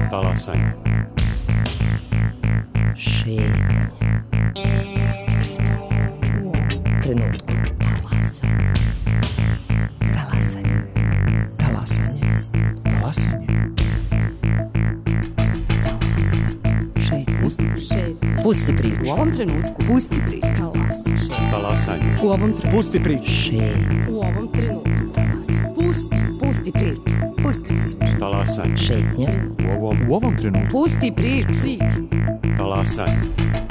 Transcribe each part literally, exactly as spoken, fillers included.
Talasanje. Šetnje. Pusti priču. U ovom trenutku. Talasanje. Talasanje. Talasanje. Talasanje. Šetnje. Šetnje. Pusti priču. U ovom trenutku. Pusti priču. Talasanje. Talasanje. U ovom trenutku. Pusti priču. Šetnje. U ovom trenutku. Talasanje. Pusti. Pusti priču. Pusti priču. Talasanje. Šetnje. U ovom, U ovom trenutku. Pusti priču. Priču. talasanje.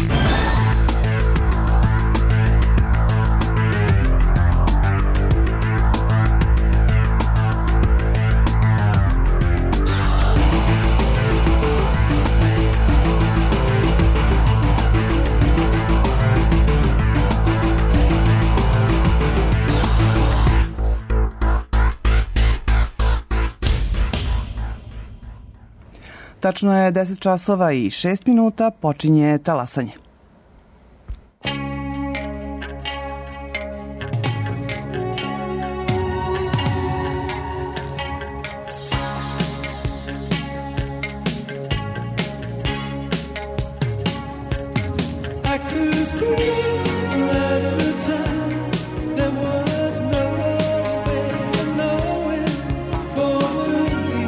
Tačno je deset časova i šest minuta, počinje talasanje.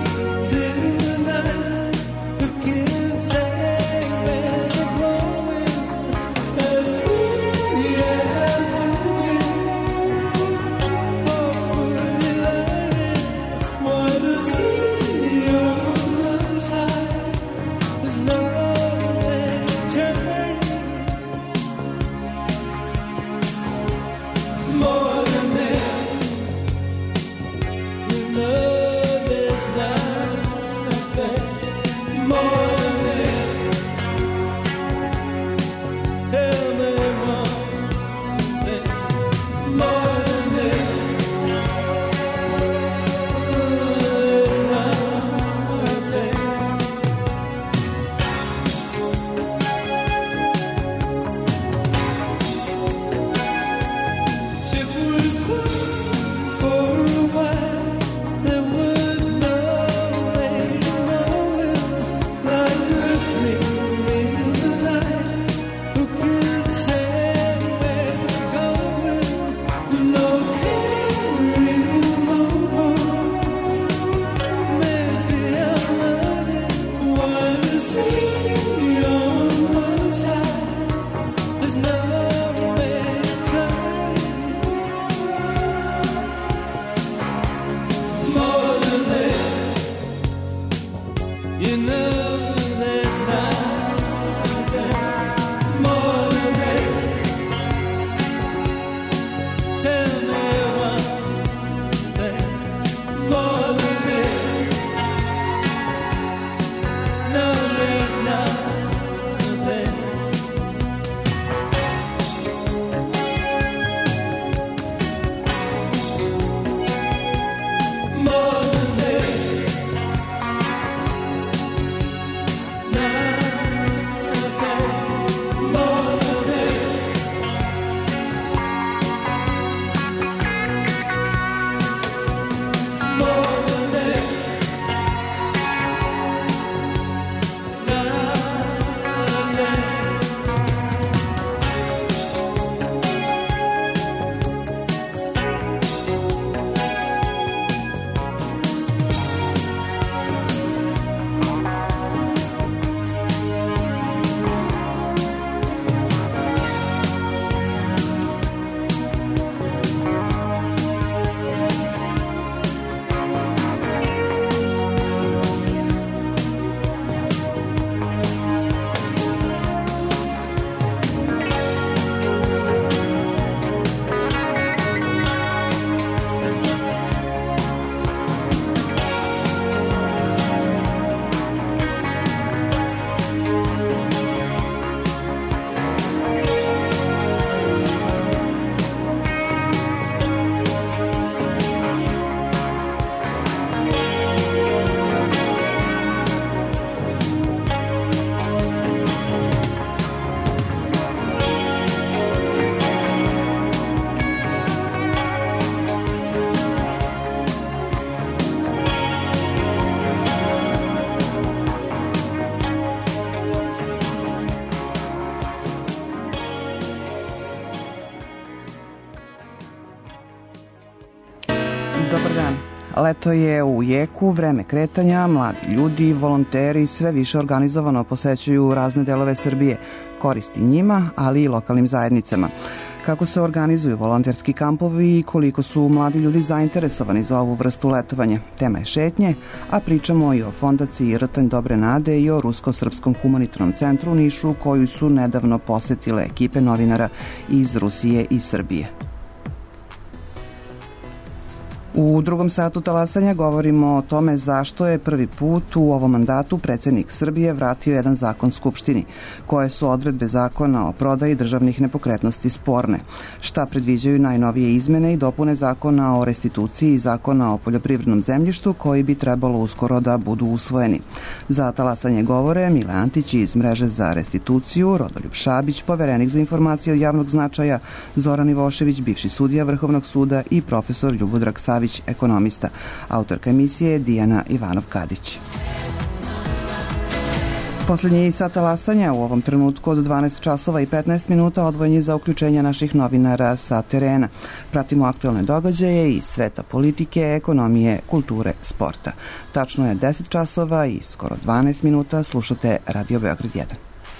Looking sad when the glowing Dobar dan. Leto je u jeku, vreme kretanja, mladi ljudi, volonteri sve više organizovano posećuju razne delove Srbije, koristi njima, ali i lokalnim zajednicama. Kako se organizuju volonterski kampovi i koliko su mladi ljudi zainteresovani za ovu vrstu letovanja. Tema je šetnje, a pričamo i o fondaciji Rtanj Dobre nade i o Rusko-srpskom humanitarnom centru u Nišu, koju su nedavno posetile ekipe novinara iz Rusije i Srbije. U drugom satu talasanja govorimo o tome zašto je prvi put u ovom mandatu predsjednik Srbije vratio jedan zakon Skupštini, koje su odredbe zakona o prodaji državnih nepokretnosti sporne, šta predviđaju najnovije izmene i dopune zakona o restituciji i zakona o poljoprivrednom zemljištu koji bi trebalo uskoro da budu usvojeni. Za talasanje govore Mile Antić iz Mreže za restituciju, Rodoljub Šabić, poverenik za informacije od javnog značaja, Zoran Ivošević, bivši sudija Vrhovnog suda i profesor Ljubodrag Savić, ekonomista. Autorka emisije je Dijana Ivanov-Kadić. Poslednji sat talasanja u ovom trenutku od dvanaest časova i petnaest minuta odvojen je za uključenje naših novinara sa terena. Pratimo aktualne događaje iz sveta politike, ekonomije, kulture, sporta. Tačno je deset časova i skoro dvanaest minuta. Slušate Radio Beograd jedan.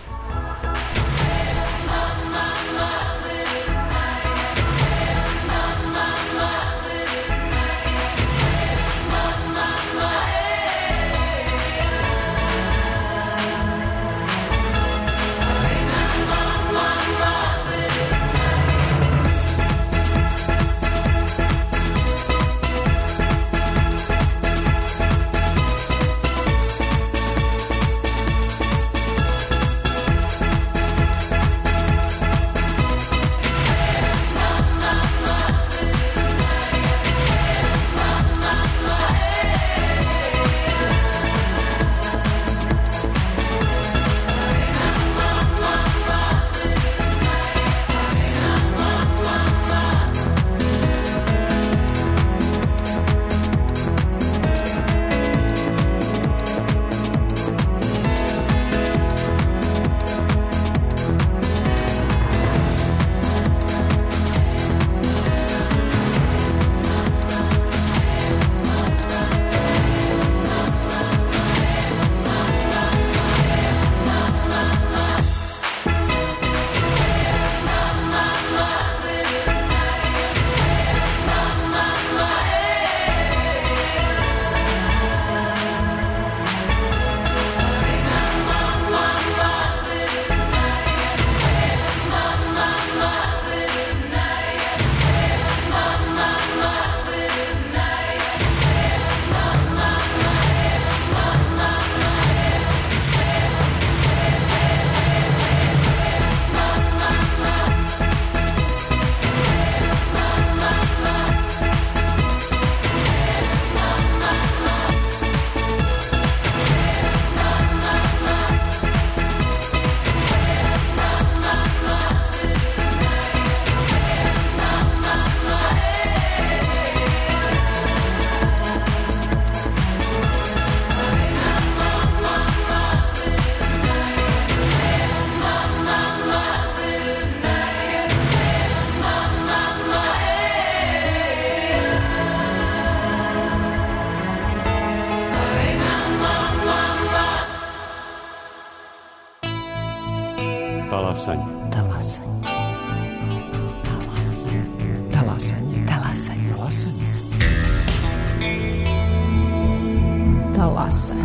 Talasanje. Talasanje. Talasanje. Talasanje. Talasanje. Talasanje. Talasanje.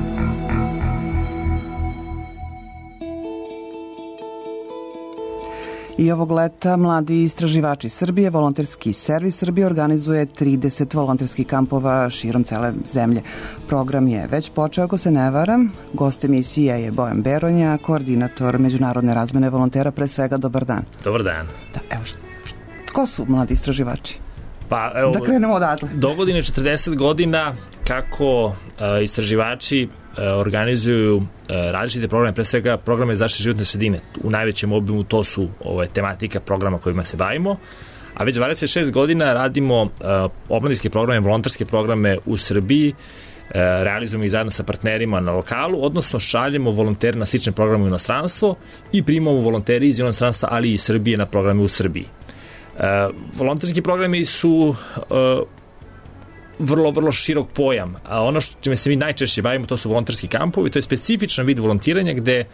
I ovog leta mladi istraživači Srbije, volonterski servis Srbije organizuje trideset volonterskih kampova širom cele zemlje. Program je već počeo, ako se ne varam. Gost emisije je Bojan Beronja, koordinator međunarodne razmene volontera. Pre svega, dobar dan. Dobar dan. Da, evo što, ko su mladi istraživači? Pa, evo, da krenemo odatle. Dogodine četrdeset godina kako uh, istraživači uh, organizuju uh, različite programe, pre svega programe zaštite životne sredine. U najvećem obimu to su ove, tematika programa kojima se bavimo, a već dvadeset šest godina radimo uh, omladinske programe, volonterske programe u Srbiji, uh, realizujemo ih zajedno sa partnerima na lokalu, odnosno šaljemo volontere na slične programe u inostranstvo i primamo volontere iz inostranstva, ali i iz Srbije na programe u Srbiji. Uh, volonterski programi su uh, vrlo, vrlo širok pojam. A ono što čime se mi najčešće bavimo, to su volonterski kampovi, to je specifičan vid volontiranja gde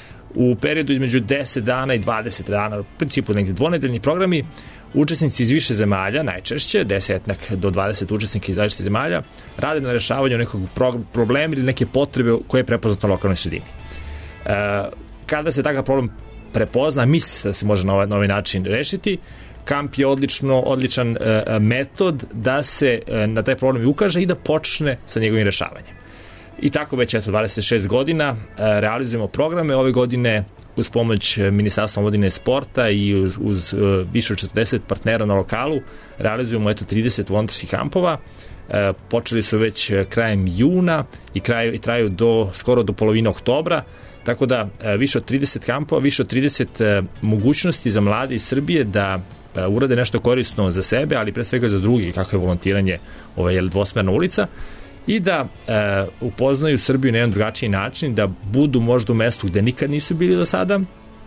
u periodu između deset dana i dvadeset dana, u principu negde dvonedeljni programi, učesnici iz više zemalja, najčešće, deset do dvadeset učesnika iz različitih zemalja, rade na rešavanju nekog problema ili neke potrebe koje je prepoznato na lokalnoj sredini. E, kada se takav problem prepozna, misli da se može na ovaj, na ovaj način rešiti, kamp je odlično, odličan e, metod da se e, na taj problem ukaže i da počne sa njegovim rešavanjem. I tako već eto dvadeset šest godina e, realizujemo programe. Ove godine uz pomoć Ministarstva omladine i sporta i uz, uz uh, više od četrdeset partnera na lokalu realizujemo eto trideset volonterskih kampova. E, počeli su već krajem juna i, kraju, i traju do, skoro do polovine oktobra, tako da e, više od trideset kampova, više od trideset e, mogućnosti za mlade iz Srbije da e, urade nešto korisno za sebe, ali pre svega za drugi, kako je volontiranje ovaj, dvosmerna ulica, i da e, upoznaju Srbiju na jedan drugačiji način, da budu možda u mestu gde nikad nisu bili do sada,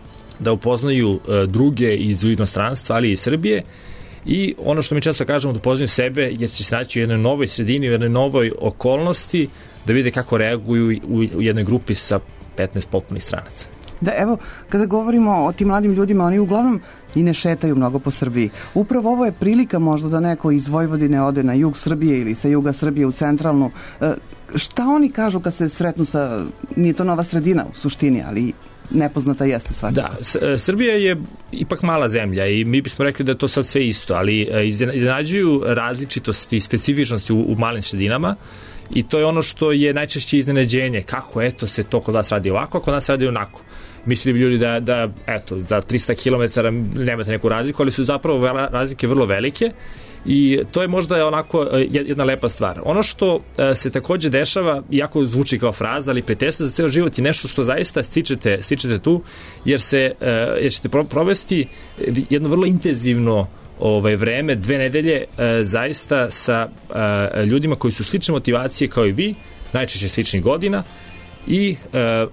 da upoznaju e, druge iz inostranstva, ali i iz Srbije, i ono što mi često kažemo, da upoznaju sebe, jer će se naći u jednoj novoj sredini, u jednoj novoj okolnosti, da vide kako reaguju u, u jednoj grupi sa petnaest potpunih stranaca. Da, evo, kada govorimo o tim mladim ljudima, oni uglavnom i ne šetaju mnogo po Srbiji. Upravo ovo je prilika možda da neko iz Vojvodine ode na jug Srbije ili sa juga Srbije u centralnu. E, šta oni kažu kad se sretnu sa, nije to nova sredina u suštini, ali nepoznata jeste svakako. Da, S- Srbija je ipak mala zemlja i mi bismo rekli da je to sad sve isto, ali iznenađuju različitosti i specifičnosti u, u malim sredinama. I to je ono što je najčešće iznenađenje, kako eto se to kod vas radi ovako, a kod nas radi onako. Mislili bi ljudi da, da eto, za trista kilometara nemate neku razliku, ali su zapravo razlike vrlo velike i to je možda onako jedna lepa stvar. Ono što se takođe dešava, iako zvuči kao fraza, ali prijateljstvo za ceo život je nešto što zaista stičete, stičete tu, jer, se, jer ćete provesti jedno vrlo intenzivno ovaj vreme, dve nedelje e, zaista sa e, ljudima koji su slične motivacije kao i vi, najčešće sličnih godina, i e, e,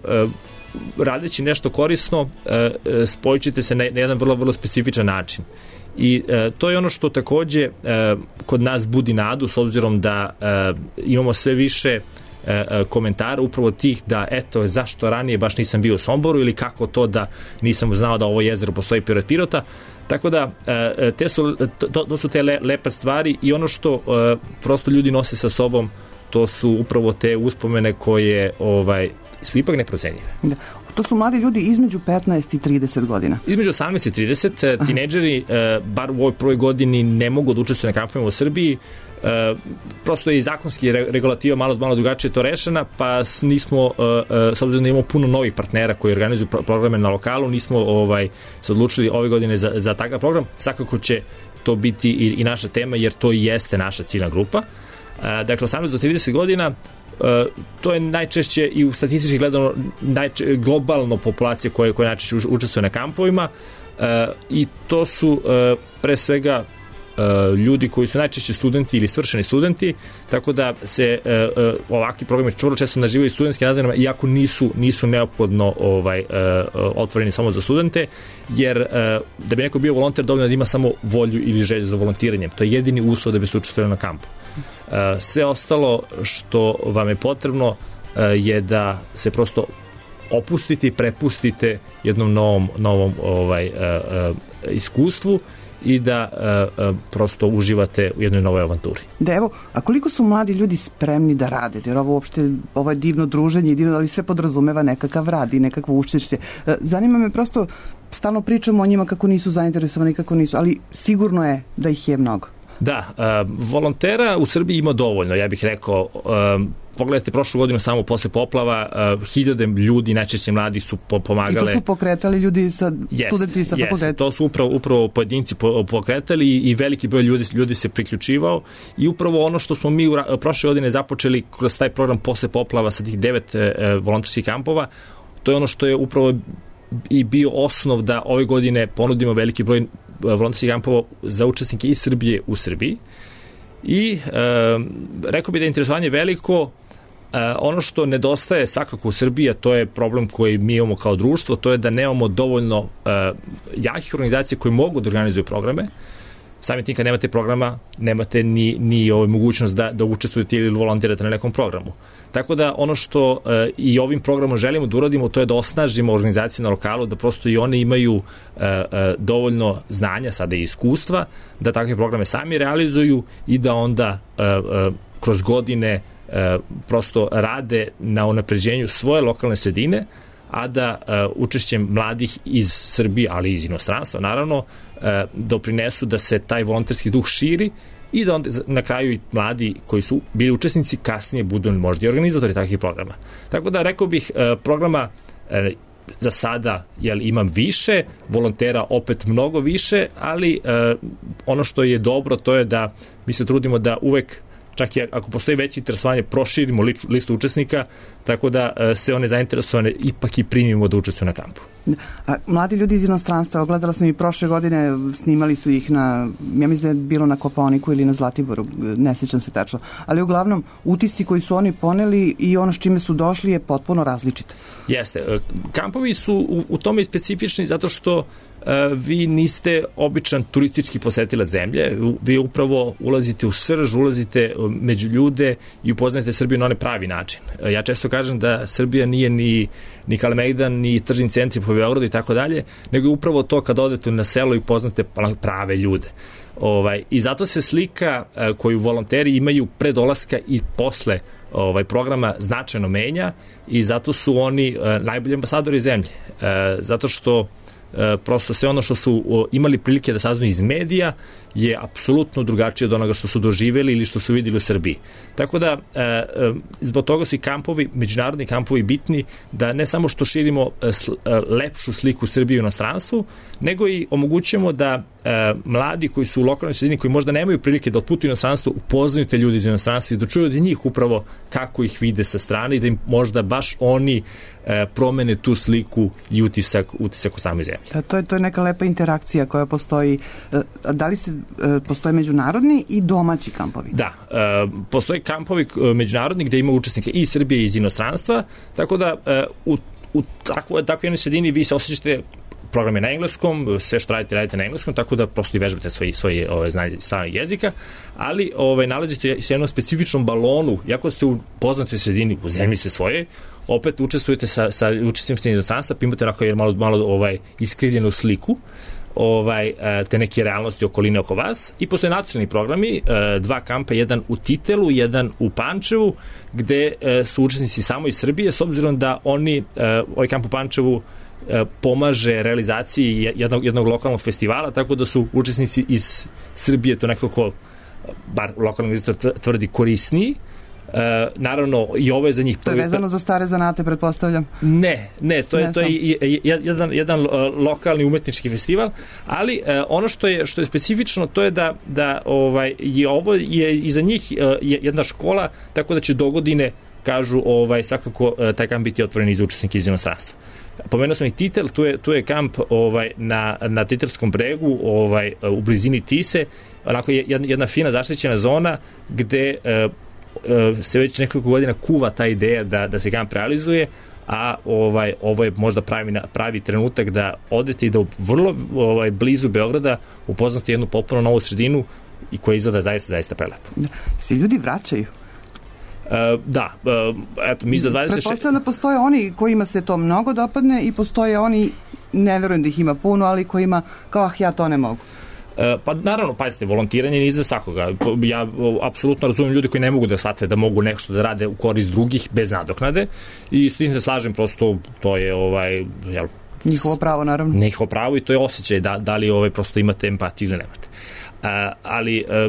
radeći nešto korisno e, e, spojit ćete se na, na jedan vrlo, vrlo specifičan način. I e, to je ono što takođe e, kod nas budi nadu, s obzirom da e, imamo sve više e, komentara upravo tih da eto zašto ranije baš nisam bio u Somboru ili kako to da nisam znao da ovo jezero postoji pored Pirota. Tako da te su, to, to su te le, lepe stvari i ono što e, prosto ljudi nose sa sobom, to su upravo te uspomene koje ovaj, su ipak neprocenjive. Da. To su mladi ljudi između petnaest i trideset godina. Između osamnaest i trideset. Aha. Tinejdžeri, e, bar u ovoj prvoj godini, ne mogu da učestvuju na kampovima u Srbiji. E, prosto je i zakonski regulativa malo, malo drugačije to rešena, pa nismo, e, s obzirom da imamo puno novih partnera koji organizuju pro, programe na lokalu, nismo ovaj, se odlučili ove godine za, za takav program. Svakako će to biti i, i naša tema, jer to i jeste naša ciljna grupa. E, dakle, osamnaest do trideset godina, Uh, to je najčešće i u statistički gledano najče, globalno populacija koja, koja najčešće učestvuje na kampovima uh, i to su uh, pre svega uh, ljudi koji su najčešće studenti ili svršeni studenti, tako da se uh, uh, ovakvi programi vrlo često nazivaju studentskim nazivima, iako nisu, nisu neophodno ovaj, uh, otvoreni samo za studente, jer uh, da bi neko bio volonter dovoljno da ima samo volju ili želju za volontiranjem. To je jedini uslov da bi se učestvovali na kampu. Uh, sve ostalo što vam je potrebno uh, je da se prosto opustite i prepustite jednom novom, novom ovaj, uh, uh, iskustvu i da uh, uh, prosto uživate u jednoj novoj avanturi. Da, evo, a koliko su mladi ljudi spremni da rade? Jer ovo uopšte, ovo je divno druženje, divno, ali sve podrazumeva nekakav rad i nekakvo učešće. Uh, zanima me prosto, stalno pričamo o njima kako nisu zainteresovani, kako nisu, ali sigurno je da ih je mnogo. Da, uh, volontera u Srbiji ima dovoljno, ja bih rekao. Uh, pogledajte, prošlu godinu samo posle poplava, uh, hiljade ljudi, najčešće mladi su po, pomagale. I to su pokretali ljudi sa yes, studenti sa fakulteta. Yes, to su upravo, upravo pojedinci po, pokretali i, i veliki broj ljudi, ljudi se priključivao i upravo ono što smo mi u, prošle godine započeli kroz taj program posle poplava sa tih devet uh, volonterskih kampova, to je ono što je upravo i bio osnov da ove godine ponudimo veliki broj volonterskih kampova za učesnike iz Srbije u Srbiji i e, rekao bih da je interesovanje veliko. E, ono što nedostaje svakako u Srbiji, a to je problem koji mi imamo kao društvo, to je da nemamo dovoljno e, jakih organizacija koje mogu da organizuju programe. samim tim kad nemate programa, nemate ni, ni ovaj, mogućnost da, da učestvujete ili volontirate na nekom programu. Tako da ono što e, i ovim programom želimo da uradimo, to je da osnažimo organizacije na lokalu, da prosto i one imaju e, e, dovoljno znanja, sada i iskustva, da takve programe sami realizuju i da onda e, e, kroz godine e, prosto rade na unapređenju svoje lokalne sredine, a da e, učešćem mladih iz Srbije, ali i iz inostranstva, naravno, e, doprinesu da se taj volonterski duh širi i da onda na kraju i mladi koji su bili učesnici kasnije budu možda i organizatori takvih programa. Tako da rekao bih, e, programa e, za sada jel, imam više, volontera opet mnogo više, ali e, ono što je dobro to je da mi se trudimo da uvek, čak i ako postoji veće interesovanje, proširimo listu učesnika, tako da e, se one zainteresovane ipak i primimo da učestvuju na kampu. A mladi ljudi iz inostranstva, ogledala sam i prošle godine, snimali su ih na, ja mislim da je bilo na Kopaoniku ili na Zlatiboru, ne sećam se tačno, ali uglavnom utisci koji su oni poneli i ono s čime su došli je potpuno različito. Jeste, kampovi su u, u tome specifični zato što vi niste običan turistički posetilac zemlje, vi upravo ulazite u srž, ulazite među ljude i upoznajete Srbiju na onaj pravi način. Ja često kažem da Srbija nije ni, ni Kalemegdan, ni tržni centri po Beogradu i tako dalje, nego je upravo to kad odete na selo i upoznate prave ljude. Ovaj, i zato se slika koju volonteri imaju pre dolaska i posle ovaj programa značajno menja i zato su oni najbolji ambasadori zemlje. Zato što prosto sve ono što su imali prilike da saznaju iz medija je apsolutno drugačije od onoga što su doživeli ili što su videli u Srbiji. Tako da, zbog toga su i kampovi, međunarodni kampovi bitni, da ne samo što širimo lepšu sliku Srbije u inostranstvu, nego i omogućujemo da mladi koji su u lokalnoj sredini, koji možda nemaju prilike da otputuju inostranstvo, upoznaju te ljudi iz inostranstva i da čuju od njih upravo kako ih vide sa strane i da im možda baš oni promene tu sliku i utisak, utisak u samoj zemlji. Da, to je, to je neka lepa interakcija koja postoji. Da li se postoje međunarodni i domaći kampovi? Da, postoje kampovi međunarodni gde ima učesnike i Srbije i iz inostranstva, tako da u, u takvoj tako jednoj sredini vi se osjećate program je na engleskom, sve što radite, radite na engleskom, tako da prosto i vežbate svoje, svoje ove, znanje stranog jezika, ali ove, nalazite se jednom specifičnom balonu, jako ste u poznatoj sredini, u zemlji sve svoje, opet učestvujete sa, sa učesnicima inostranstva, pa imate onako malo, malo ovaj, iskrivljenu sliku ovaj, te neke realnosti okoline oko vas i postoje nacionalni programi, dva kampa, jedan u Titelu, jedan u Pančevu, gde su učesnici samo iz Srbije, s obzirom da oni, ovaj kamp u Pančevu pomaže realizaciji jednog, jednog lokalnog festivala, tako da su učesnici iz Srbije to nekako, bar lokalni organizator tvrdi, korisniji. E, naravno i ovo je za njih to je vezano za stare zanate, pretpostavljam. Ne, ne, to je, to je jedan, jedan lokalni umetnički festival, ali e, ono što je, što je specifično to je da, da ovaj, je ovo je i za njih je jedna škola, tako da će do godine, kažu, ovaj, svakako taj kamp biti otvoren i za učesnike iz inostranstva. Pomenuo sam i Titel, tu je, tu je kamp ovaj, na, na Titelskom bregu, ovaj, u blizini Tise, onako je jedna, jedna fina zaštićena zona gde e, se već nekoliko godina kuva ta ideja da, da se kamp realizuje, a ovaj, ovo je možda pravi, pravi trenutak da odete i da vrlo ovaj, blizu Beograda upoznate jednu potpuno novu sredinu i koja izgleda zaista, zaista prelepo. Da. Se ljudi vraćaju? Uh, da, uh, eto, mi za dvadeset šest... Pretpostavljam da postoje oni kojima se to mnogo dopadne i postoje oni, ne verujem da ih ima puno, ali kojima kao, ah, ja to ne mogu. Uh, pa naravno, pazite, volontiranje nije za svakoga. Ja apsolutno razumijem ljudi koji ne mogu da shvate da mogu nešto da rade u korist drugih bez nadoknade i s tim se slažem, prosto to je ovaj, jel, njihovo pravo, naravno. Njihovo pravo i to je osjećaj da, da li ovaj, prosto imate empatiju ili nemate. Uh, ali uh,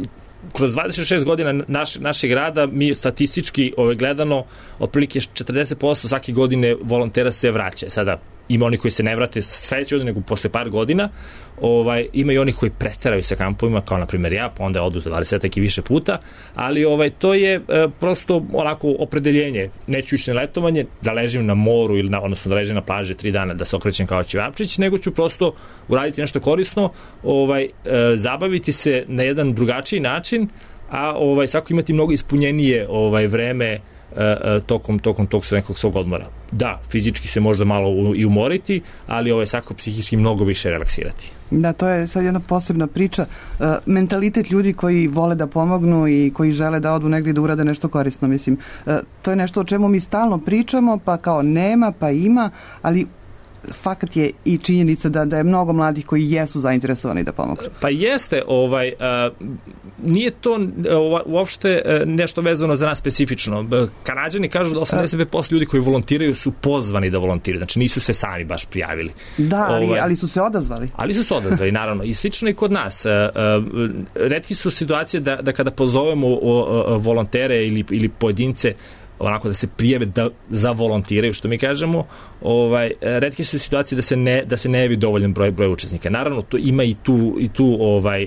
kroz dvadeset šest godina naš, našeg rada mi statistički ovaj, gledano otprilike četrdeset posto svake godine volontera se vraća. Sada ima oni koji se ne vrate sledeće godine, nego posle par godina, ovaj, ima i oni koji preteraju sa kampovima, kao na primjer ja, pa onda odu dvadeset i više puta, ali ovaj, to je e, prosto onako opredeljenje. Neću ići na letovanje, da ležim na moru, ili na, odnosno da ležim na plaže tri dana, da se okrećem kao Ćevapčić, nego ću prosto uraditi nešto korisno, ovaj, e, zabaviti se na jedan drugačiji način, a ovaj, svako imati mnogo ispunjenije ovaj, vreme tokom, tokom tog nekog svog odmora. Da, fizički se možda malo i umoriti, ali ovo je svako psihički mnogo više relaksirati. Da, to je sad jedna posebna priča. E, mentalitet ljudi koji vole da pomognu i koji žele da odu negdje da urade nešto korisno, mislim. E, to je nešto o čemu mi stalno pričamo, pa kao nema, pa ima, ali fakat je i činjenica da, da je mnogo mladih koji jesu zainteresovani da pomogu. Pa jeste, ovaj, uh, nije to uh, uopšte uh, nešto vezano za nas specifično. Kanađani kažu da osamdeset pet posto ljudi koji volontiraju su pozvani da volontiraju, znači nisu se sami baš prijavili. Da, ali, ovaj, ali su se odazvali. Ali su se odazvali, naravno. I slično i kod nas. Uh, uh, retki su situacije da, da kada pozovemo uh, uh, volontere ili, ili pojedince onako da se prijave da za volontiraju, što mi kažemo, ovaj retke su situacije da se ne da se ne javi dovoljan broj broj učesnika. Naravno, to ima i tu i tu ovaj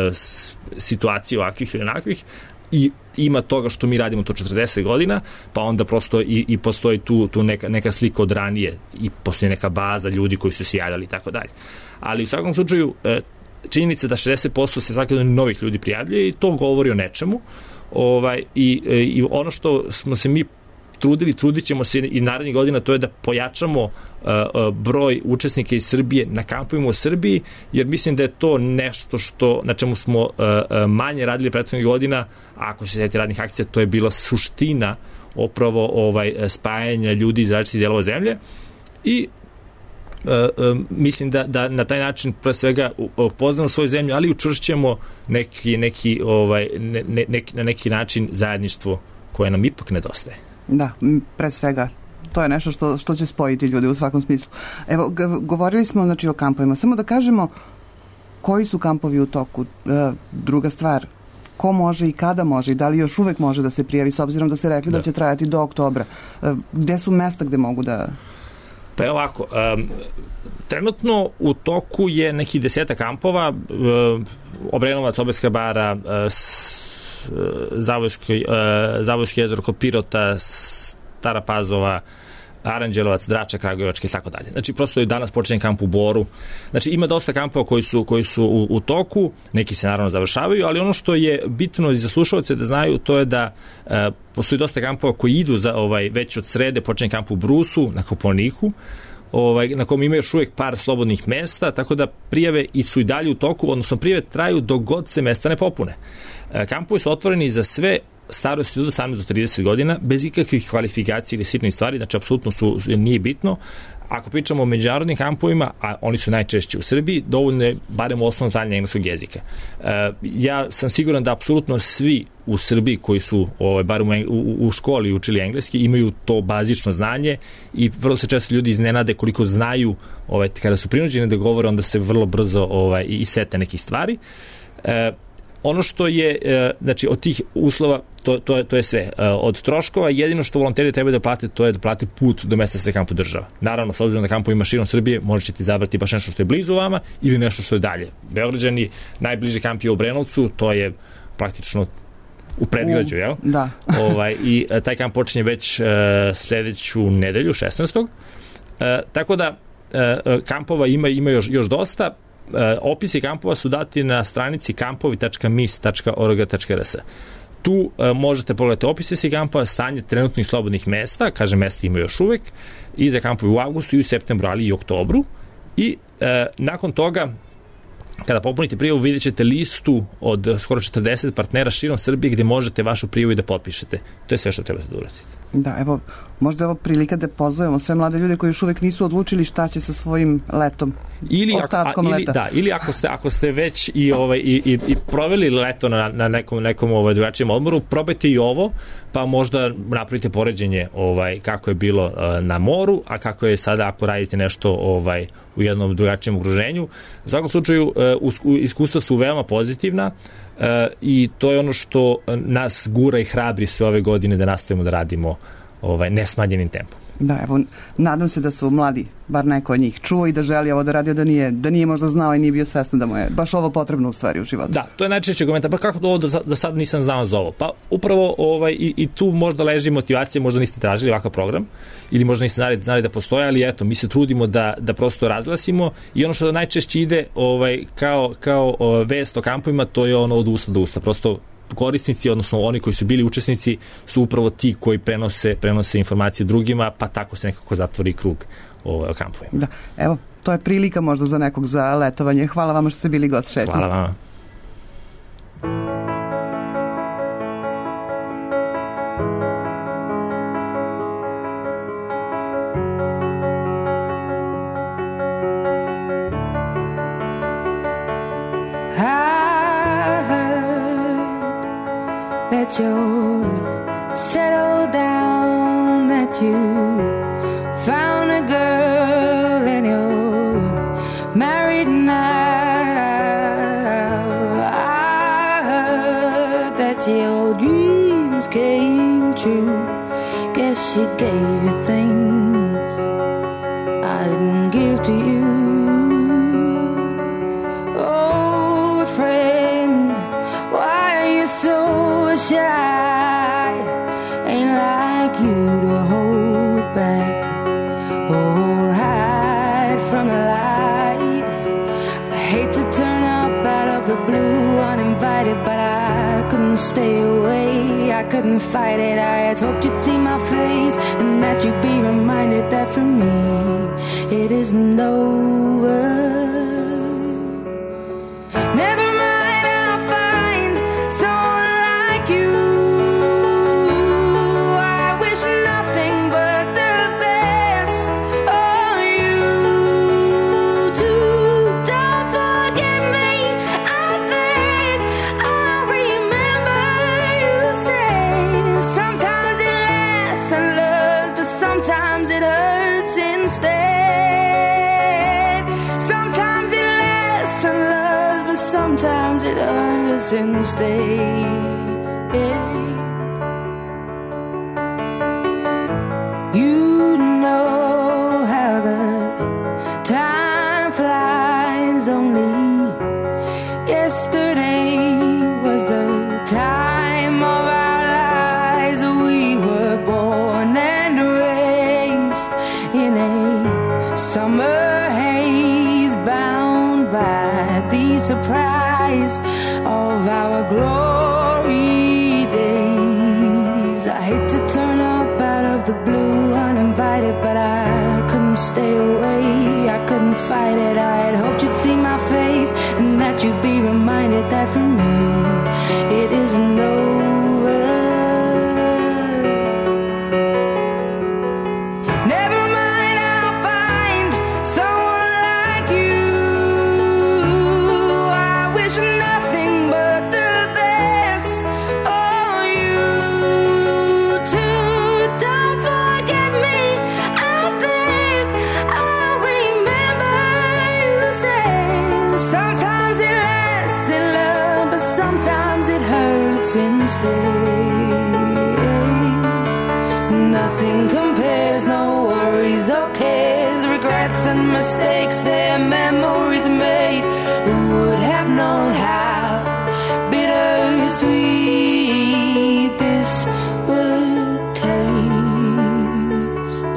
situacije ovakvih ili onakvih, i ima toga što mi radimo to četrdeset godina, pa onda prosto i, i postoji tu, tu neka, neka slika od ranije i postoji neka baza ljudi koji su se javljali i tako dalje. Ali u svakom slučaju činjenica da šezdeset posto se svake godine novih ljudi prijavljuje i to govori o nečemu. Ovaj, i, i ono što smo se mi trudili, trudit ćemo se i narednih godina, to je da pojačamo uh, uh, broj učesnika iz Srbije na kampovima u Srbiji, jer mislim da je to nešto što, na čemu smo uh, uh, manje radili prethodnih godina, a ako se sjeti radnih akcija, to je bila suština opravo ovaj, spajanja ljudi iz različitih delova zemlje i Uh, uh, mislim da, da na taj način pre svega uh, poznamo svoju zemlju, ali učvršćemo neki, neki, ovaj, ne, ne, neki, na neki način zajedništvo koje nam ipak nedostaje. Da, pre svega to je nešto što, što će spojiti ljude u svakom smislu. Evo, govorili smo znači o kampovima, samo da kažemo koji su kampovi u toku. Uh, druga stvar, ko može i kada može i da li još uvek može da se prijavi, s obzirom da ste rekli da, da će trajati do oktobra. Uh, gde su mesta gde mogu da... Pa je ovako, um, trenutno u toku je neki deseta kampova, um, Obrenovac, Obedska bara, uh, s, uh, Zavojsko, uh, Zavojsko jezero kod Pirota, Stara Pazova, Aranđelovac, Drača, Kragujevačka i tako dalje. Znači, prosto je danas počinjen kamp u Boru. Znači, ima dosta kampova koji su, koji su u, u toku, neki se naravno završavaju, ali ono što je bitno i za slušalce da znaju, to je da uh, postoji dosta kampova koji idu za ovaj već od srede, počinjen kamp u Brusu, na Kopaoniku, ovaj, na kom ima još uvijek par slobodnih mesta, tako da prijave i su i dalje u toku, odnosno prijave traju dok god se mesta ne popune. Uh, kampovi su otvoreni za sve starosti od osamnaest do trideset godina, bez ikakvih kvalifikacija ili sitnih stvari, znači apsolutno su, nije bitno. Ako pričamo o međunarodnim kampovima, a oni su najčešće u Srbiji, dovoljno je barem osnovno znanje engleskog jezika. E, ja sam siguran da apsolutno svi u Srbiji koji su ovaj, barem u, u, u školi učili engleski imaju to bazično znanje i vrlo se često ljudi iznenade koliko znaju ovaj, kada su prinuđeni da govore, onda se vrlo brzo ovaj, i sete nekih stvari. E, Ono što je, znači, od tih uslova, to, to, je, to je sve. Od troškova, jedino što volonteri treba da plate, to je da plate put do mesta se kamp održava. Naravno, s obzirom da kampo ima širom Srbije, možete ti zabrati baš nešto što je blizu vama ili nešto što je dalje. Beograđani, najbliži kamp je u Obrenovcu, to je praktično u predgrađu, jel? Da. ovaj, I taj kamp počinje već uh, sledeću nedelju, šesnaestog Uh, tako da, uh, kampova ima, ima još, još dosta. Uh, opisi kampova su dati na stranici kampovi tačka mis tačka org tačka r s. Tu uh, možete pogledati opise svih kampova, stanje trenutnih slobodnih mesta, kaže mesta ima još uvek, i za kampove u avgustu i u septembru, ali i oktobru. I uh, nakon toga, kada popunite prijavu, vidjet ćete listu od skoro četrdeset partnera širom Srbije gde možete vašu prijavu i da potpišete. To je sve što trebate da uradite. Da, evo, možda je ovo prilika da pozovemo sve mlade ljude koji još uvek nisu odlučili šta će sa svojim letom, ili ostatkom ako, a, leta. Ili, da, ili ako ste, ako ste već i, ovaj, i, i, i proveli leto na, na nekom, nekom ovaj, drugačijem odmoru, probajte i ovo, pa možda napravite poređenje ovaj, kako je bilo uh, na moru, a kako je sada ako radite nešto ovaj, u jednom drugačijem okruženju. U svakom slučaju, uh, iskustva su veoma pozitivna. Uh, i to je ono što nas gura i hrabri sve ove godine da nastavimo da radimo ovaj, nesmanjenim tempom. Da, evo, nadam se da su mladi, bar neko od njih, čuo i da želi ovo da radi, da nije, da nije možda znao i nije bio svestan da mu je baš ovo potrebno u stvari u životu. Da, to je najčešće komentar, pa kako ovo do, do sad nisam znao za ovo? Pa upravo ovaj, i, i tu možda leži motivacija, možda niste tražili ovakav program ili možda niste znali, znali da postoje, ali eto, mi se trudimo da, da prosto razglasimo i ono što najčešće ide ovaj, kao, kao o, vest o kampovima, to je ono od usta do usta, prosto korisnici, odnosno oni koji su bili učesnici, su upravo ti koji prenose, prenose informacije drugima, pa tako se nekako zatvori krug o kampovima. Da, evo, to je prilika možda za nekog za letovanje. Hvala vama što ste bili gost Šetnje. Hvala vama. That you're settled down, that you found a girl and you're married now. I heard that your dreams came true. Guess she gave you things I didn't give to you. Old friend, why are you so shy? Ain't like you to hold back or hide from the light. I hate to turn up out of the blue uninvited, but I couldn't stay away. I couldn't fight it. I had hoped you'd see my face and that you'd be reminded that for me it isn't over. Never mind, I'll find someone like you. I wish nothing but the best for you too. Don't forget me, I think I'll remember you say sometimes it lasts and loves, but sometimes it hurts instead. Sometimes it lasts and loves, but sometimes it hurts instead. You know how the time flies. Only yesterday was the time of our lives. We were born and raised in a summer haze, bound by the surprise of our glory days. I hate to turn up out of the blue uninvited, but I couldn't stay away. I couldn't fight it. I had hoped you'd see my face and that you'd be reminded that for me it isn't over. Never mind, I'll find someone like you. I wish nothing but the best for you too. Don't forget me, I think I'll remember you say sometimes it lasts in love, but sometimes it hurts instead. Nothing compares, no worries or cares, regrets and mistakes, their memories made. Who would have known how bittersweet this would taste?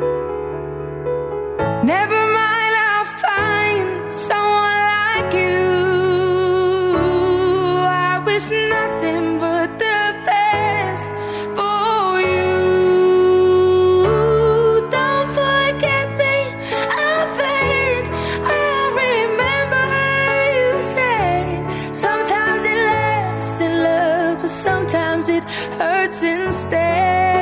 Never mind, I'll find someone like you. I wish nothing but the best for you. Don't forget me, I think I'll remember you say sometimes it lasts in love, but sometimes it hurts instead.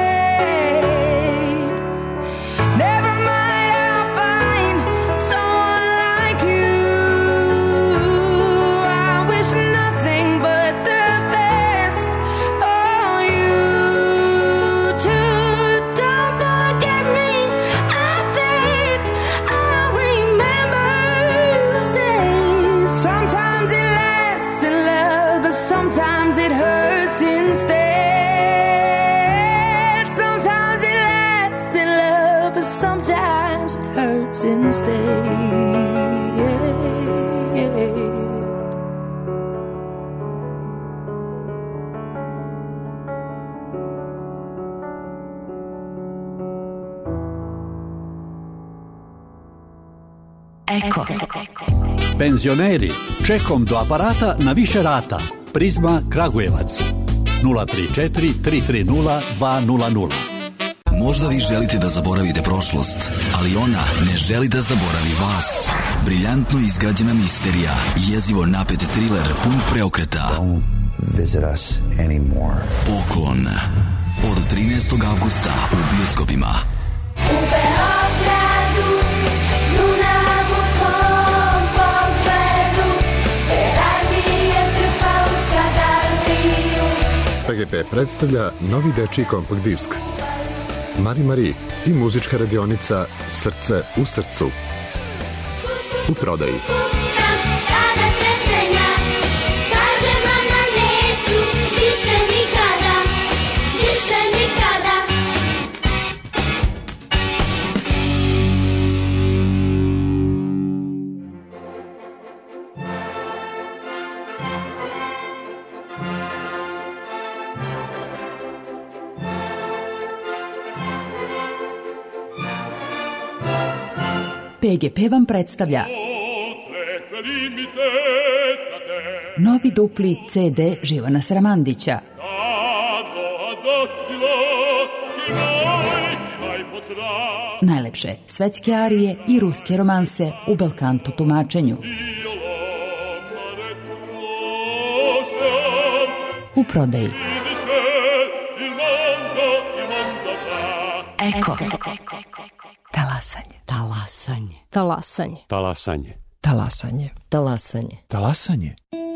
Never mind, I'll find someone like you. I wish nothing but the best for you too. Don't forget me, I think I'll remember you say sometimes it lasts in love, but sometimes it hurts instead. Sometimes it lasts in love, but sometimes it hurts instead. Ecco. Penzioneri, Čekom do aparata na više rata. Prizma Kragujevac nula tri četiri tri tri nula dva nula nula. Možda vi želite da zaboravite prošlost, ali ona ne želi da zaboravi vas. Briljantno izgrađena misterija i jezivo napet triler pun preokreta. Don't visit us anymore. Poklon. Od trinaestog avgusta u bioskopima. U Beogradu, luna u tvom pogledu, Terazije trpa u Skadardiju. P G P predstavlja novi dečiji kompakt disk Mari Mari i muzička radionica Srce u srcu. U prodaji. Kada trestenja, kaže mama neću, više nikada, više nikada. P G P vam predstavlja novi dupli C D Živana Sramandića. Najlepše svetske arije i ruske romanse u belkanto tumačenju. U prodaji. Eko. Talasanje. Talasanje. Talasanje. Talasanje. Talasanje. Talasanje. Talasanje.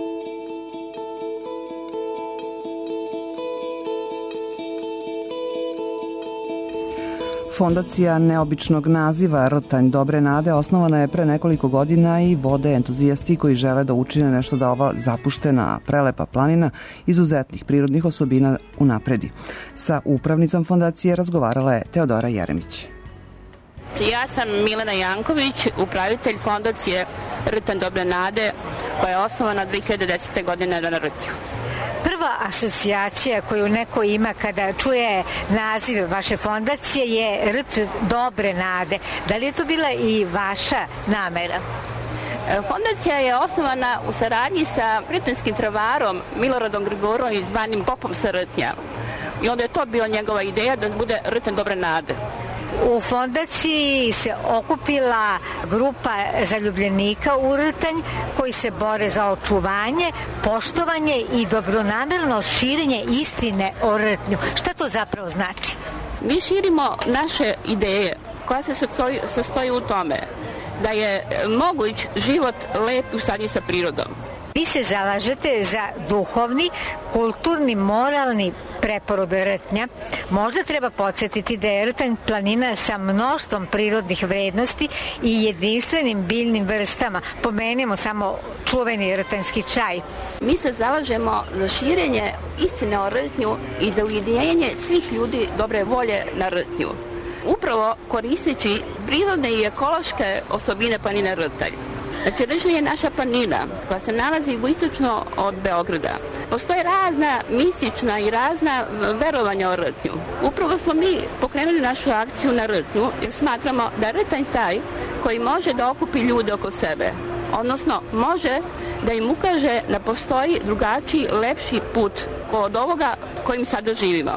Fondacija neobičnog naziva Rtanj Dobre nade osnovana je pre nekoliko godina i vode entuzijasti koji žele da učine nešto da ova zapuštena, prelepa planina izuzetnih prirodnih osobina unapredi. Sa upravnicom fondacije razgovarala je Teodora Jeremić. Ja sam Milena Janković, upravitelj fondacije Rtanj Dobre nade, koja je osnovana dve hiljade desete. godine na Rtnju. Prva asocijacija koju neko ima kada čuje naziv vaše fondacije je Rt Dobre nade. Da li je to bila i vaša namera? Fondacija je osnovana u saradnji sa rtnjskim travarom Miloradom Grigorovićem zvanim Popom sa Rtnja. I onda je to bila njegova ideja da bude Rtanj Dobre nade. U fondaciji se okupila grupa zaljubljenika u Rtanj koji se bore za očuvanje, poštovanje i dobronamerno širenje istine o Rtnju. Šta to zapravo znači? Mi širimo naše ideje koja se sastoji, sastoji u tome da je moguć život lep u saradnji sa prirodom. Vi se zalažete za duhovni, kulturni, moralni preporod Rtnja. Možda treba podsjetiti da je Rtanj planina sa mnoštvom prirodnih vrednosti i jedinstvenim biljnim vrstama. Pomenemo samo čuveni rtanjski čaj. Mi se zalažemo za širenje istine o Rtnju i za ujedinjenje svih ljudi dobre volje na Rtnju. Upravo koristeći prirodne i ekološke osobine planine Rtanj. Znači, Rtnj je naša planina koja se nalazi jugoistočno od Beograda. Postoje razna mistična i razna verovanja o Rtnju. Upravo smo mi pokrenuli našu akciju na Rtnju jer smatramo da je Rtanj taj koji može da okupi ljude oko sebe. Odnosno, može da im ukaže da postoji drugačiji, lepši put od ovoga kojim sada živimo.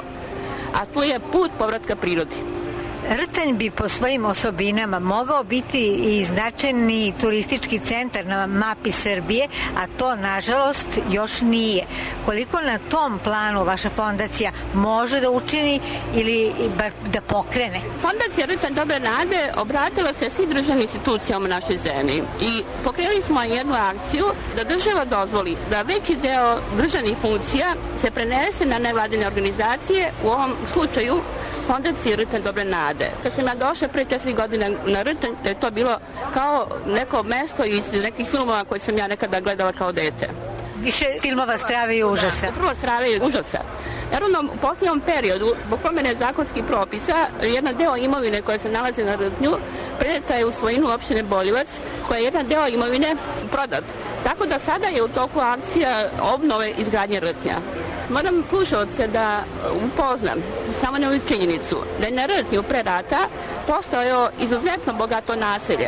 A to je put povratka prirodi. Rtanj bi po svojim osobinama mogao biti i značajni turistički centar na mapi Srbije, a to nažalost još nije. Koliko na tom planu vaša fondacija može da učini ili bar da pokrene? Fondacija Rtanj Dobre nade obratila se svim državnim institucijama u našoj zemlji i pokrenuli smo jednu akciju da država dozvoli da veći deo državnih funkcija se prenese na nevladine organizacije, u ovom slučaju Fondacije Rtanj Dobre nade. Kad sam ja došla pre četiri godine na Rtanj, da je to bilo kao neko mesto iz nekih filmova koje sam ja nekada gledala kao dete. Više filmova strave i užasa. Prvo strave i užasa. Naravno, u posljednom periodu, po promene zakonskih propisa, jedan deo imovine koja se nalazi na Rtnju preneta je u svojinu opštine Boljevac, koja je jedan deo imovine prodat. Tako da sada je u toku akcija obnove izgradnje Rtnja. Moram slušalce da upoznam samo na činjenicu da je na Rtnju pre rata postojao izuzetno bogato naselje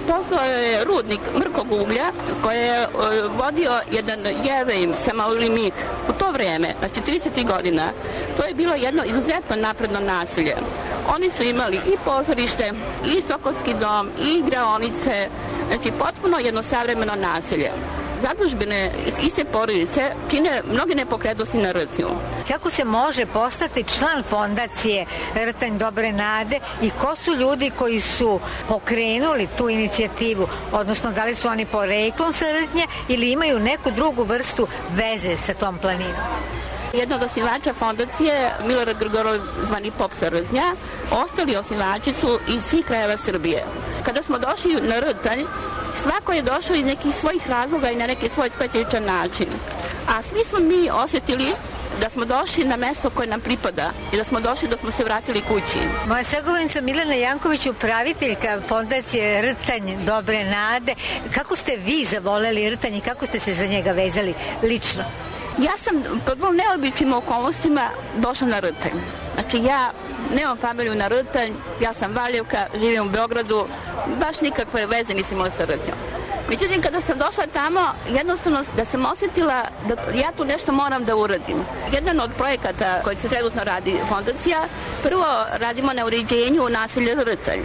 Postao je rudnik mrkog uglja koji je vodio jedan Jevej Samaulimik u to vreme, znači trideset godina. To je bilo jedno izuzetno napredno naselje. Oni su imali i pozorište, i Sokolski dom, i igraonice, znači potpuno jedno savremeno naselje. Zadužbine iste porodice čine mnoge nepokretnosti na Rtnju. Kako se može postati član fondacije Rtanj Dobre Nade i ko su ljudi koji su pokrenuli tu inicijativu, odnosno da li su oni poreklom sa Rtnja ili imaju neku drugu vrstu veze sa tom planinom? Jedna od osnivača fondacije, Milorad Grgorov, zvani Pop sa Rtnja, ostali osnivači su iz svih krajeva Srbije. Kada smo došli na Rtanj, svako je došao iz nekih svojih razloga i na neki svoj specifičan način. A svi smo mi osjetili da smo došli na mesto koje nam pripada i da smo došli da smo se vratili kući. Moja sagovornica Milena Janković, upraviteljka fondacije Rtanj Dobre Nade. Kako ste vi zavoleli Rtanj i kako ste se za njega vezali lično? Ja sam pod vrlo neobičnim okolnostima došla na Rtanj. Znači ja nemam familiju na Rtanj, ja sam Valjevka, živim u Beogradu, baš nikakve veze nisam imala sa Rtnjom. Međutim, kada sam došla tamo, jednostavno da sam osjetila da ja tu nešto moram da uradim. Jedan od projekata koji se trenutno radi fondacija, prvo radimo na uređenju naselja Rtanj.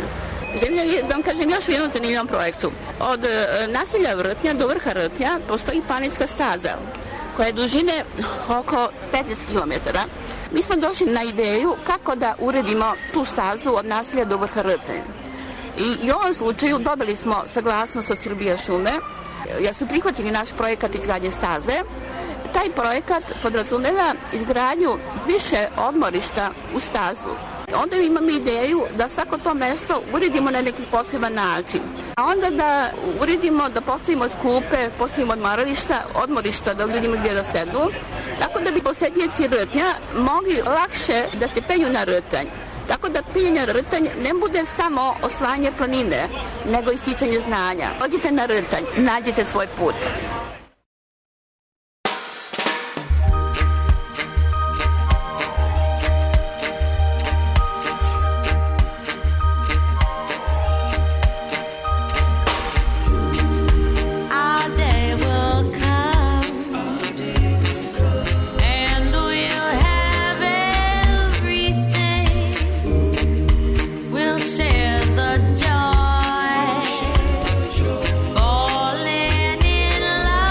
Da vam kažem još u jednom zanimljivom projektu. Od naselja Rtnja do vrha Rtnja postoji planinska staza koja je dužine oko petnaest kilometara. Mi smo došli na ideju kako da uredimo tu stazu od naselja do vrha Rtanj. I, I u ovom slučaju dobili smo saglasnost od Srbije šume, jer su prihvatili naš projekat izgradnje staze. Taj projekat podrazumeva izgradnju više odmorišta u stazu. Onda imamo ideju da svako to mesto uredimo na neki poseban način. A onda da uredimo, da postavimo od klupe, postavimo odmarališta, odmorišta da ljudima gdje da sedu, tako da bi posetioci Rtnja mogli lakše da se penju na Rtanj. Tako da penjanje na Rtanj ne bude samo osvajanje planine, nego i sticanje znanja. Odite na Rtanj, nađite svoj put. Falling in love.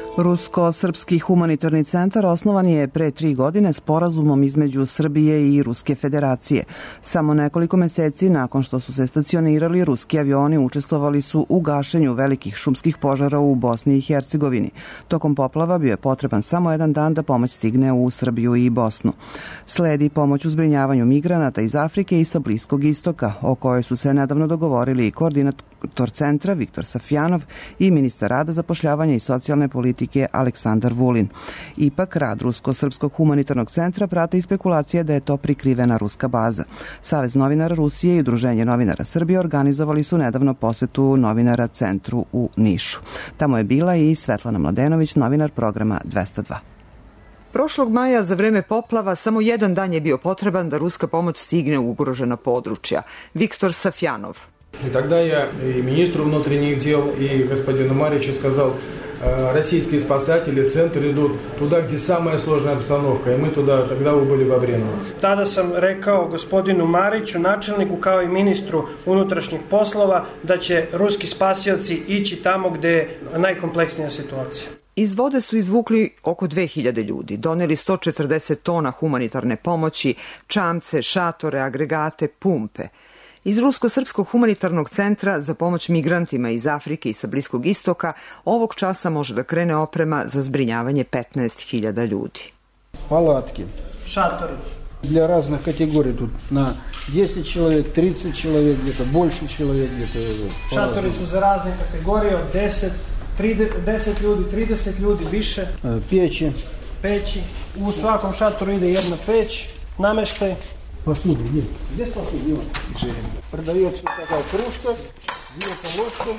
Rusko-srpski humanitarni centar osnovan je pre tri godine sporazumom između Srbije i Ruske federacije. Samo nekoliko meseci nakon što su se stacionirali, ruski avioni učestvovali su u gašenju velikih šumskih požara u Bosni i Hercegovini. Tokom poplava bio je potreban samo jedan dan da pomoć stigne u Srbiju i Bosnu. Sledi pomoć u zbrinjavanju migranata iz Afrike i sa Bliskog istoka, o kojoj su se nedavno dogovorili i koordinator centra Viktor Safjanov i ministar rada, zapošljavanja i socijalne politike Aleksandar Vulin. Ipak, rad Rusko-srpskog humanitarnog centra prate i spekulacije da je to prikrivena ruska baza. Savez novinara Rusije i Udruženje novinara Srbije organizovali su nedavno posetu novinara centru u Nišu. Tamo je bila i Svetlana Mladenović, novinar programa dvesta dva. Prošlog maja za vreme poplava samo jedan dan je bio potreban da ruska pomoć stigne u ugrožena područja. Viktor Safjanov. И тогда я и министру внутренних дел, и господину Маричу сказал, российские спасатели, центр идут туда, где самая сложная обстановка, и мы туда тогда убыли в Обреновец. Tada sam rekao gospodinu Mariću, načelniku kao i ministru unutrašnjih poslova, da će ruski spasioci ići tamo gde je najkompleksnija situacija. Iz vode su izvukli oko dve hiljade ljudi, doneli sto četrdeset tona humanitarne pomoći, čamce, šatore, agregate, pumpe. Iz Rusko-srpskog humanitarnog centra za pomoć migrantima iz Afrike i sa Bliskog istoka ovog časa može da krene oprema za zbrinjavanje petnaest hiljada ljudi. Palatke. Šatori. Для разных категорий тут на десять человек, тридцать человек, где-то больше человек, где-то. Šatori su za razne kategorije od deset, trideset ljudi, trideset ljudi više. Peći. Peći. U svakom šatoru ide jedna peć, nameštaj. Посуду нет. Здесь посуду нет. Продается такая кружка, две полоски.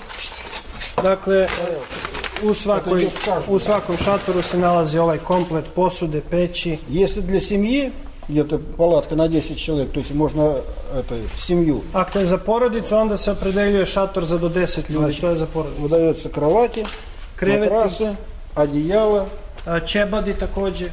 Dakle, u, svakoj, u svakom šatoru se nalazi ovaj komplet posude, peći. Если для семьи, где-то палатка на десять человек, то есть можно это, семью. Ako je za porodicu, onda se opredeljuje šator za do deset ljudi, znači, to je za porodicu. Udаются кровати, kreveti, матрасы, одеяло. Čebadi takođe.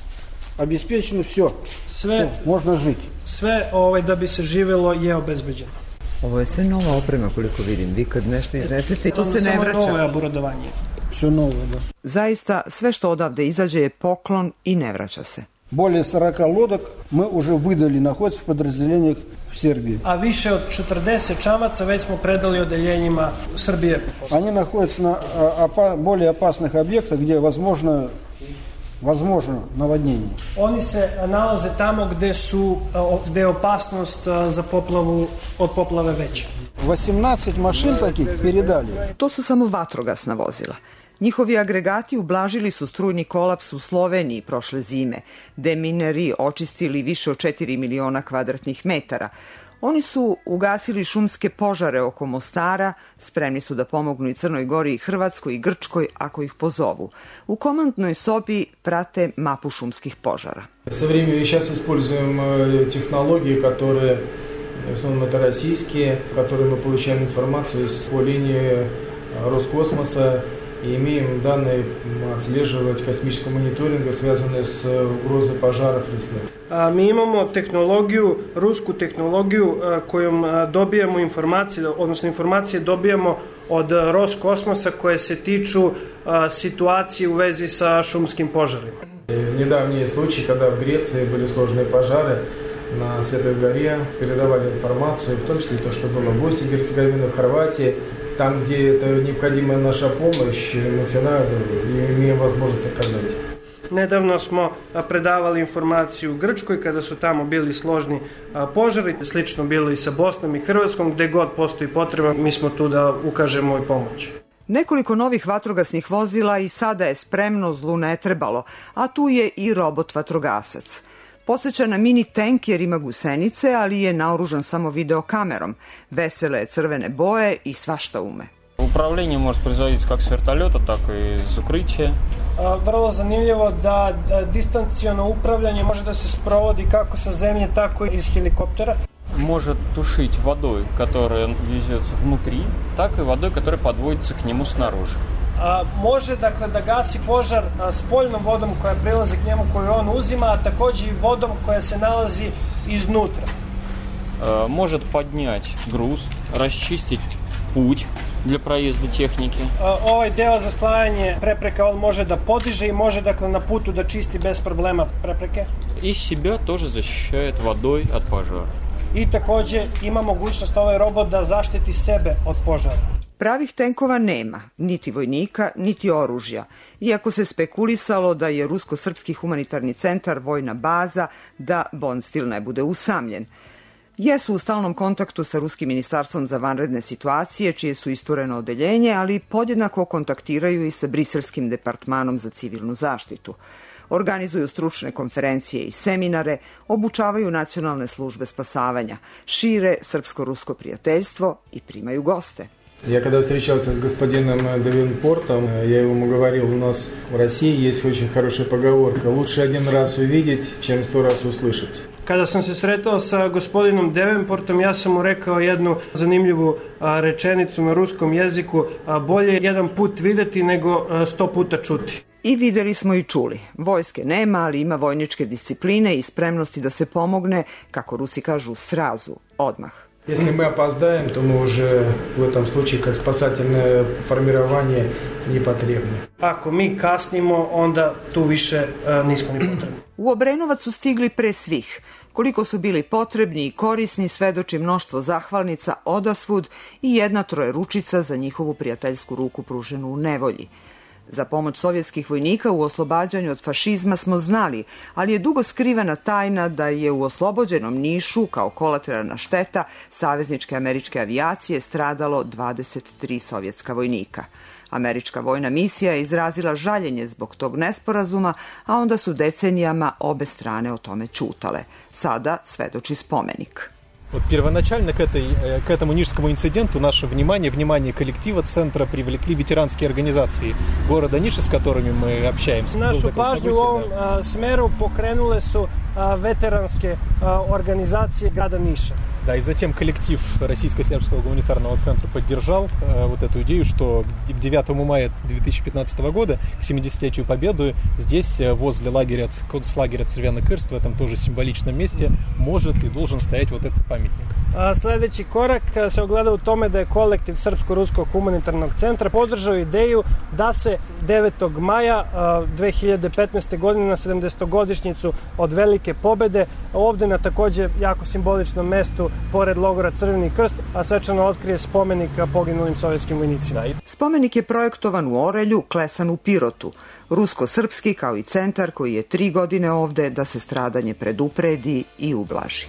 Обеспечено все. Sve, можно жить. Sve ovaj, da bi se živelo je obezbeđeno. Ovo je sve nova oprema koliko vidim. Vi kad nešto iznesete, to se ne vraća. Ovo je oburadovanje. Все новое, да. Zaista, sve što odavde izađe je poklon i ne vraća se. Более сорока лодок мы уже выдали, находятся в подразделениях в Сербии. A više od četrdeset čamaca već smo predali odeljenjima Srbije. Они находятся на опа- более опасных объектах, где возможно возможно наводнение. Oni se nalaze tamo gde su gde je opasnost za poplavu od poplave veća. osamnaest mašin takih передали. To su samo vatrogasna vozila. Njihovi agregati ublažili su strujni kolaps u Sloveniji prošle zime. Demineri očistili više od četiri miliona kvadratnih metara. Oni su ugasili šumske požare oko Mostara, spremni su da pomognu i Crnoj Gori, i Hrvatskoj, i Grčkoj ako ih pozovu. U komandnoj sobi prate mapu šumskih požara. Со временем сейчас используем технологии, которые в основном это российские, которые мы получаем информацию по линии Роскосмоса и имеем данные отслеживать космического мониторинга, связанные с угрозой пожаров лесных. A, mi imamo tehnologiju, rusku tehnologiju a, kojom a, dobijamo informacije, odnosno informacije dobijamo od a, Roskosmosa koje se tiču a, situacije u vezi sa šumskim požarima. Недавние случаи, когда в Греции были сложные пожары на Святой горе, передавали информацию, в том числе то, что было в Боснии и Герцеговине, в Хорватии. Там, где это необходима наша помощь, мы всегда имеем возможность оказать. Nedavno smo predavali informaciju u Grčkoj kada su tamo bili složni požari, slično bilo i sa Bosnom i Hrvatskom, gde god postoji potreba, mi smo tu da ukažemo i pomoć. Nekoliko novih vatrogasnih vozila i sada je spremno, zlu ne trebalo, a tu je i robot vatrogasac. Podsjeća na mini tank jer ima gusenice, ali je naoružan samo videokamerom. Vesele crvene boje i svašta ume. Управление может производиться как с вертолета, так и из укрытия. Vrlo zanimljivo da distanciono upravljanje može da se sprovodi kako sa zemlje, tako i iz helikoptera. Может тушить водой, которая везется внутри, так и водой, которая подводится к нему снаружи. A, može dakle da gasi požar a, spoljnom vodom koja prilazi k njemu koju on uzima, a takođe i vodom koja se nalazi iznutra. А, может поднять груз, расчистить путь для проезда техники. Ovaj deo za sklanjanje prepreka on može da podiže i može dakle na putu da čisti bez problema prepreke. И себя тоже защищает водой от пожара. I takođe ima mogućnost ovaj robot da zaštiti sebe od požara. Pravih tenkova nema, niti vojnika, niti oružja, iako se spekulisalo da je Rusko-srpski humanitarni centar vojna baza, da Bonstil ne bude usamljen. Jesu u stalnom kontaktu sa Ruskim ministarstvom za vanredne situacije, čije su istureno odeljenje, ali podjednako kontaktiraju i sa Briselskim departmanom za civilnu zaštitu. Organizuju stručne konferencije i seminare, obučavaju nacionalne službe spasavanja, šire srpsko-rusko prijateljstvo i primaju goste. Я когда встречался с господином Давинпортом, я ему говорил, у нас в России есть очень хорошая поговорка: лучше один раз увидеть, чем сто раз услышать. Kada sam se sretao sa gospodinom Davenportom, ja sam mu rekao jednu zanimljivu a, rečenicu na ruskom jeziku: a, bolje jedan put videti nego a, sto puta čuti. I videli smo i čuli. Vojske nema, ali ima vojničke discipline i spremnosti da se pomogne, kako Rusi kažu, srazu, odmah. Если мы опоздаем, то мы уже в этом случае как спасательное формирование непотребны. Ako mi kasnimo, onda tu više a, nismo ni potrebni. U Obrenovac su stigli pre svih. Koliko su bili potrebni i korisni svedoči mnoštvo zahvalnica odasvud i jedna trojeručica za njihovu prijateljsku ruku pruženu u nevolji. Za pomoć sovjetskih vojnika u oslobađanju od fašizma smo znali, ali je dugo skrivana tajna da je u oslobođenom Nišu, kao kolateralna šteta savezničke američke avijacije, stradalo dvadeset tri sovjetska vojnika. Američka vojna misija je izrazila žaljenje zbog tog nesporazuma, a onda su decenijama obe strane o tome ćutale. Sada svedoči spomenik. Вот первоначально к, этой, к этому нишскому инциденту наше внимание, внимание коллектива центра привлекли ветеранские организации города Ниши, с которыми мы общаемся. Нашу pažnju u ovom a, smeru pokrenule su a, veteranske a, organizacije grada Niša. Да, и затем коллектив Российско-сербского гуманитарного центра поддержал э, вот эту идею, что к девятому мая две тысячи пятнадцатого года, к семидесятилетию Победы, здесь, возле лагеря, концлагеря Црвяный Крст, в этом тоже символичном месте, может и должен стоять вот этот памятник. A, sledeći korak se ogleda u tome da je kolektiv Srpsko-ruskog humanitarnog centra podržao ideju da se devetog maja dve hiljade petnaeste. godine na sedamdesetogodišnjicu od Velike pobede ovde na takođe jako simboličnom mestu pored logora Crveni krst, a svečano otkrije spomenik poginulim sovjetskim vojnicima. Spomenik je projektovan u Orelju, klesan u Pirotu. Rusko-srpski kao i centar koji je tri godine ovde da se stradanje predupredi i ublaži.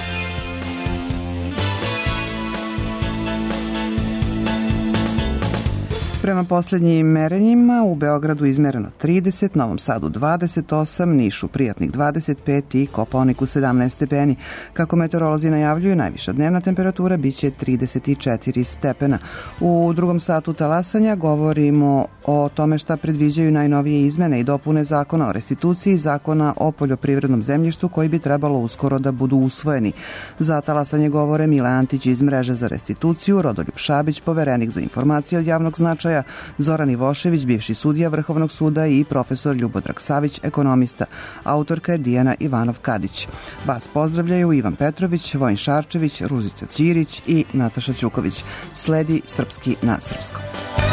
Prema poslednjim merenjima u Beogradu izmereno trideset, Novom Sadu dvadeset osam, Nišu prijatnih dvadeset pet i Kopaoniku sedamnaest stepeni. Kako meteorolozi najavljuju, najviša dnevna temperatura biće trideset četiri stepena. U drugom satu talasanja govorimo o tome šta predviđaju najnovije izmene i dopune Zakona o restituciji, Zakona o poljoprivrednom zemljištu koji bi trebalo uskoro da budu usvojeni. Za talasanje govore Mile Antić iz Mreže za restituciju, Rodoljub Šabić, poverenik za informacije od javnog značaja, Zoran Ivošević, bivši sudija Vrhovnog suda i profesor Ljubodrag Savić, ekonomista. Autorka je Dijana Ivanov-Kadić. Vas pozdravljaju Ivan Petrović, Vojin Šarčević, Ružica Ćirić i Nataša Ćuković. Sledi Srpski na srpskom.